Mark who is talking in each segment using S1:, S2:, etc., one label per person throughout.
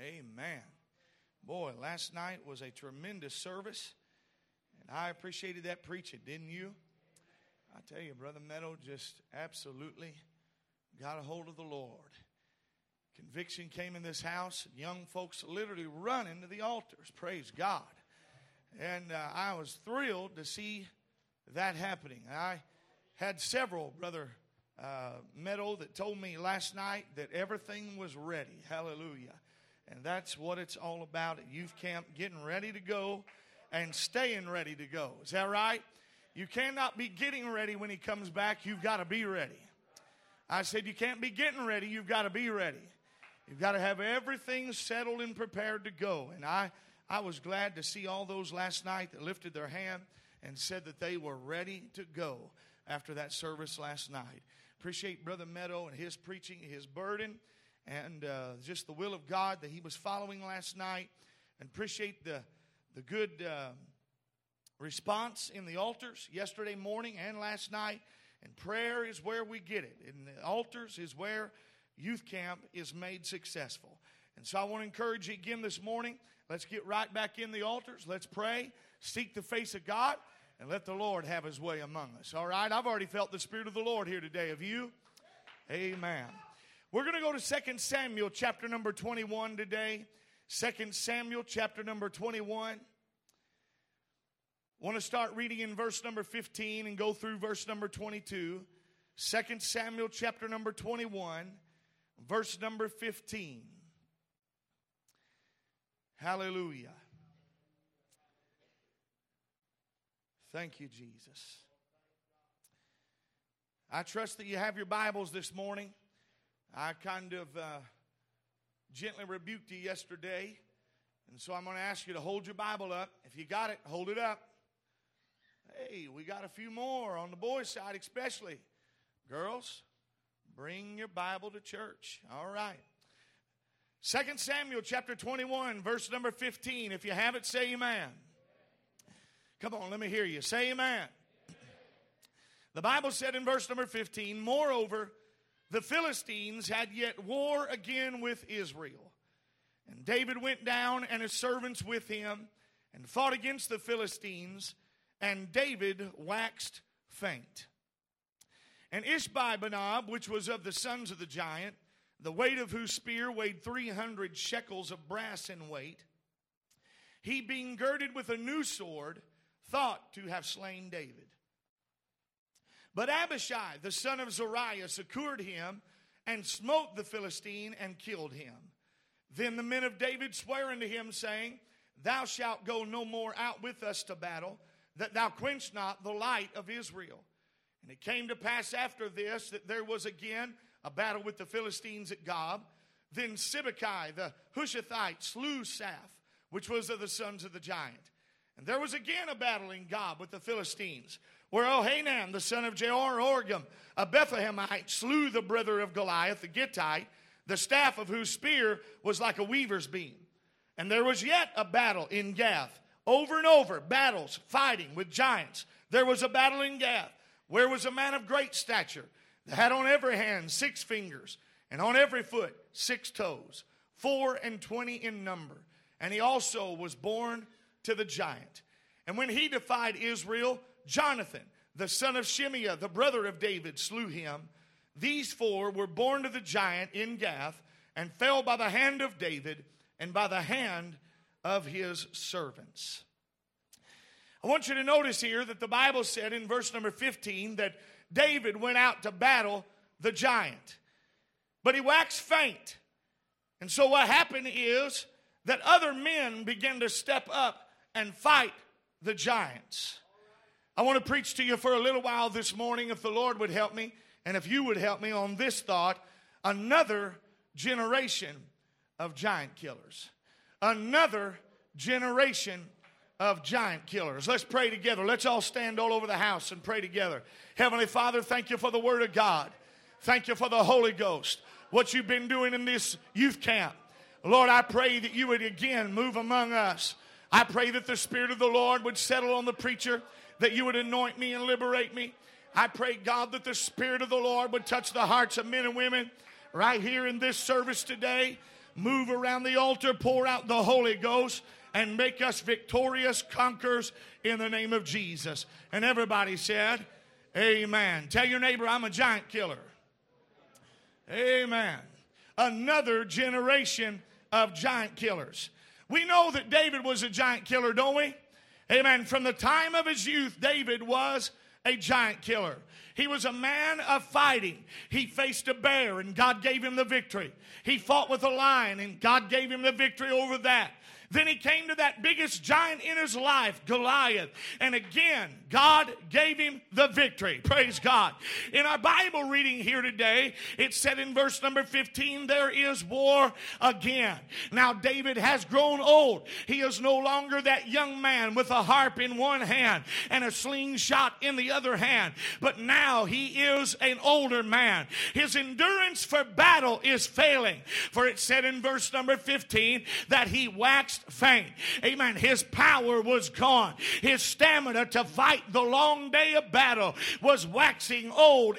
S1: Amen. Boy, last night was a tremendous service, and I appreciated that preaching, didn't you? I tell you, Brother Meadow just absolutely got a hold of the Lord. Conviction came in this house, and young folks literally running to the altars. Praise God. And I was thrilled to see that happening. I had several, Brother Meadow, that told me last night that everything was ready. Hallelujah. And that's what it's all about at youth camp, getting ready to go and staying ready to go. Is that right? You cannot be getting ready when he comes back. You've got to be ready. I said you can't be getting ready. You've got to be ready. You've got to have everything settled and prepared to go. And I was glad to see all those last night that lifted their hand and said that they were ready to go after that service last night. Appreciate Brother Meadow and his preaching, his burden, and just the will of God that he was following last night. And appreciate the good response in the altars yesterday morning and last night. And prayer is where we get it. And the altars is where youth camp is made successful. And so I want to encourage you again this morning. Let's get right back in the altars. Let's pray, seek the face of God, and let the Lord have his way among us. All right? I've already felt the Spirit of the Lord here today. Have you? Amen. We're going to go to 2 Samuel chapter number 21 today. 2 Samuel chapter number 21. I want to start reading in verse number 15 and go through verse number 22. 2 Samuel chapter number 21, verse number 15. Hallelujah. Thank you, Jesus. I trust that you have your Bibles this morning. I kind of gently rebuked you yesterday, and so I'm going to ask you to hold your Bible up. If you got it, hold it up. Hey, we got a few more on the boys' side especially. Girls, bring your Bible to church. All right. 2 Samuel chapter 21, verse number 15. If you have it, say amen. Come on, let me hear you. Say amen. The Bible said in verse number 15, moreover, the Philistines had yet war again with Israel. And David went down and his servants with him and fought against the Philistines, and David waxed faint. And Ishbi-benob, which was of the sons of the giant, the weight of whose spear weighed 300 shekels of brass in weight, he being girded with a new sword, thought to have slain David. But Abishai, the son of Zeruiah, succored him and smote the Philistine and killed him. Then the men of David sware unto him, saying, thou shalt go no more out with us to battle, that thou quench not the light of Israel. And it came to pass after this that there was again a battle with the Philistines at Gob. Then Sibbecai the Hushathite slew Saph, which was of the sons of the giant. And there was again a battle in Gob with the Philistines, where Ohanan, the son of Jehoram, a Bethlehemite, slew the brother of Goliath, the Gittite, the staff of whose spear was like a weaver's beam. And there was yet a battle in Gath. Over and over, battles, fighting with giants. There was a battle in Gath, where was a man of great stature, that had on every hand 6 fingers, and on every foot 6 toes, 24 in number. And he also was born to the giant. And when he defied Israel, Jonathan, the son of Shimeah, the brother of David, slew him. These 4 were born to the giant in Gath, and fell by the hand of David and by the hand of his servants. I want you to notice here that the Bible said in verse number 15 that David went out to battle the giant. But he waxed faint. And so what happened is that other men began to step up and fight the giants. I want to preach to you for a little while this morning, if the Lord would help me, and if you would help me on this thought, another generation of giant killers. Another generation of giant killers. Let's pray together. Let's all stand all over the house and pray together. Heavenly Father, thank you for the Word of God. Thank you for the Holy Ghost. What you've been doing in this youth camp. Lord, I pray that you would again move among us. I pray that the Spirit of the Lord would settle on the preacher, that you would anoint me and liberate me. I pray, God, that the Spirit of the Lord would touch the hearts of men and women right here in this service today. move around the altar, pour out the Holy Ghost, and make us victorious conquerors in the name of Jesus. And everybody said, amen. Tell your neighbor, I'm a giant killer. Amen. Another generation of giant killers. We know that David was a giant killer, don't we? Amen. From the time of his youth, David was a giant killer. He was a man of fighting. He faced a bear and God gave him the victory. He fought with a lion and God gave him the victory over that. Then he came to that biggest giant in his life, Goliath. And again, God gave him the victory. Praise God. In our Bible reading here today, it said in verse number 15, there is war again. Now, David has grown old. He is no longer that young man with a harp in one hand and a slingshot in the other hand. But now he is an older man. His endurance for battle is failing. For it said in verse number 15 that he waxed faint. Amen. His power was gone. His stamina to fight the long day of battle was waxing old.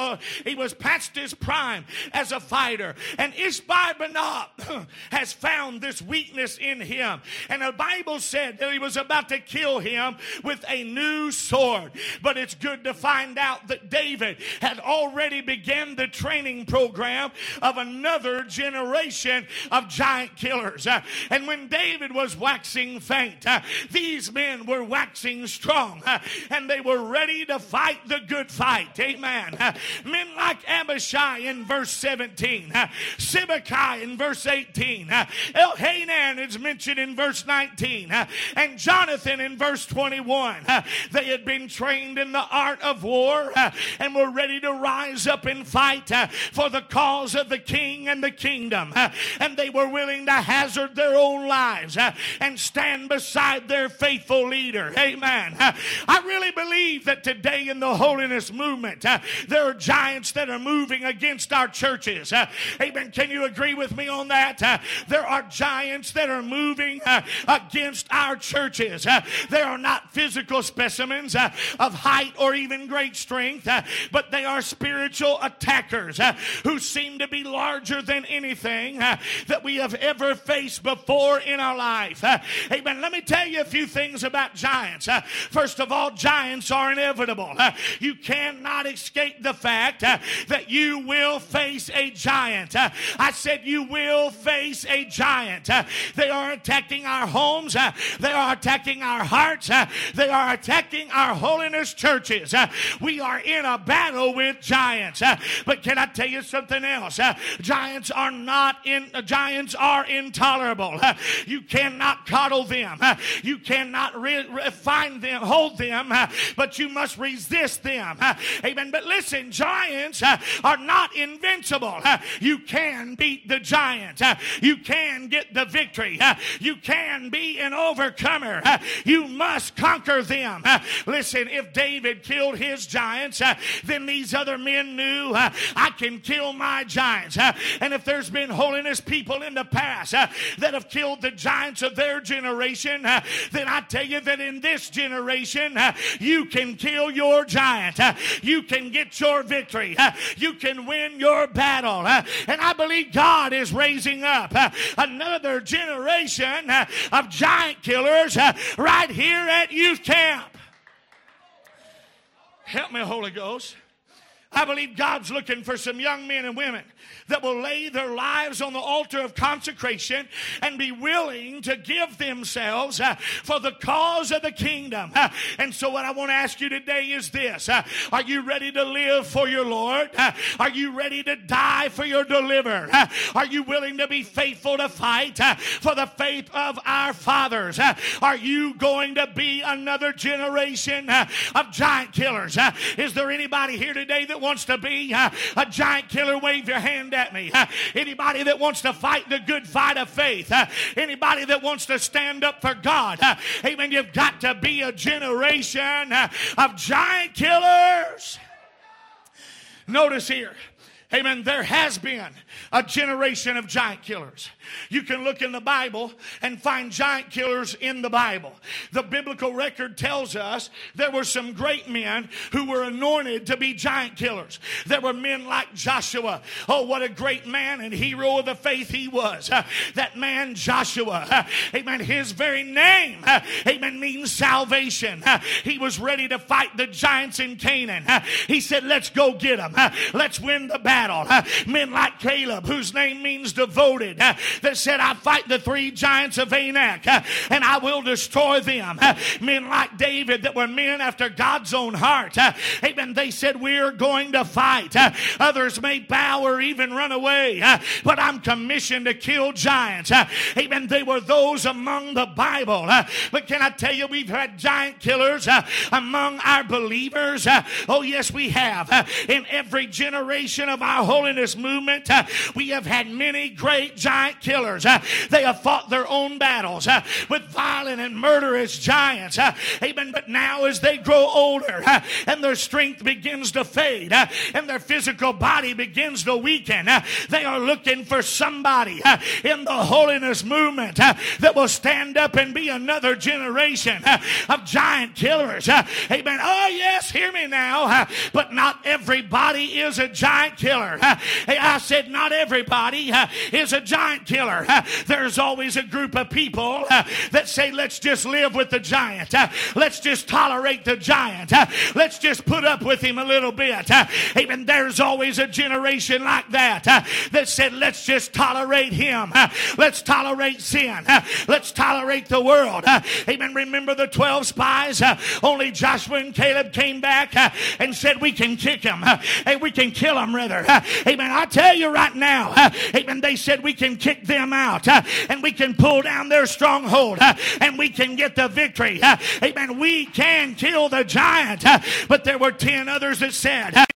S1: He was past his prime as a fighter. And Ishbi-Benob has found this weakness in him. And the Bible said that he was about to kill him with a new sword. But it's good to find out that David had already begun the training program of another generation of giant killers. And when David was waxing faint, these men were waxing strong, and they were ready to fight the good fight. Amen. Men like Abishai in verse 17, Sibbecai in verse 18, Elhanan is mentioned in verse 19, and Jonathan in verse 21. They had been trained in the art of war and were ready to rise up and fight for the cause of the king and the kingdom. And they were willing to hazard their own lives and stand beside their faithful leader. Amen. I really believe that today in the holiness movement, there are giants that are moving against our churches. Amen. Can you agree with me on that? There are giants that are moving against our churches. They are not physical specimens of height or even great strength, but they are spiritual attackers who seem to be larger than anything that we have ever faced before in our life. Amen. Let me tell you a few things about giants. First of all, giants are inevitable. You cannot escape the fact that you will face a giant. I said you will face a giant. They are attacking our homes. They are attacking our hearts. They are attacking our holiness churches. We are in a battle with giants. But can I tell you something else? Giants are intolerable. You cannot coddle them. You cannot hold them, but you must resist them. Amen. But listen, giants are not invincible. You can beat the giant. You can get the victory. You can be an overcomer. You must conquer them. Listen, if David killed his giants, then these other men knew I can kill my giants. And if there's been holiness people in the past that have killed the giants of their generation, then I tell you that in this generation, you can kill your giant. You can get your victory. You can win your battle. And I believe God is raising up another generation of giant killers right here at youth camp. Help me, Holy Ghost. I believe God's looking for some young men and women that will lay their lives on the altar of consecration and be willing to give themselves for the cause of the kingdom. And so what I want to ask you today is this. Are you ready to live for your Lord? Are you ready to die for your deliverer? Are you willing to be faithful to fight for the faith of our fathers? Are you going to be another generation of giant killers? Is there anybody here today that wants to be a giant killer? Wave your hand at me. Anybody that wants to fight the good fight of faith, anybody that wants to stand up for God, amen. You've got to be a generation of giant killers. Notice here, Amen. There has been a generation of giant killers. You can look in the Bible and find giant killers in the Bible. The biblical record tells us there were some great men who were anointed to be giant killers. There were men like Joshua. Oh, what a great man and hero of the faith he was. That man Joshua, amen, his very name, amen, means salvation. He was ready to fight the giants in Canaan. He said, let's go get them. Let's win the battle. Men like Caleb, whose name means devoted, that said, I fight the 3 giants of Anak and I will destroy them. Men like David that were men after God's own heart. Amen. They said, we're going to fight. Others may bow or even run away, but I'm commissioned to kill giants. Amen. They were those among the Bible. But can I tell you, we've had giant killers among our believers. Oh, yes, we have. In every generation of our holiness movement, we have had many great giant killers. They have fought their own battles with violent and murderous giants. Amen. But now as they grow older and their strength begins to fade and their physical body begins to weaken, they are looking for somebody in the holiness movement that will stand up and be another generation of giant killers. Amen. Oh, yes, hear me now. But not everybody is a giant killer. I said not everybody is a giant killer. There's always a group of people that say, let's just live with the giant. Let's just tolerate the giant. Let's just put up with him a little bit. Amen. There's always a generation like that that said, let's just tolerate him. Let's tolerate sin. Let's tolerate the world. Amen. Remember the 12 spies? Only Joshua and Caleb came back and said, we can kick him. Hey, we can kill him rather. Amen. I tell you right now, amen, they said we can kick them out and we can pull down their stronghold and we can get the victory. Amen. We can kill the giant. But there were 10 others that said,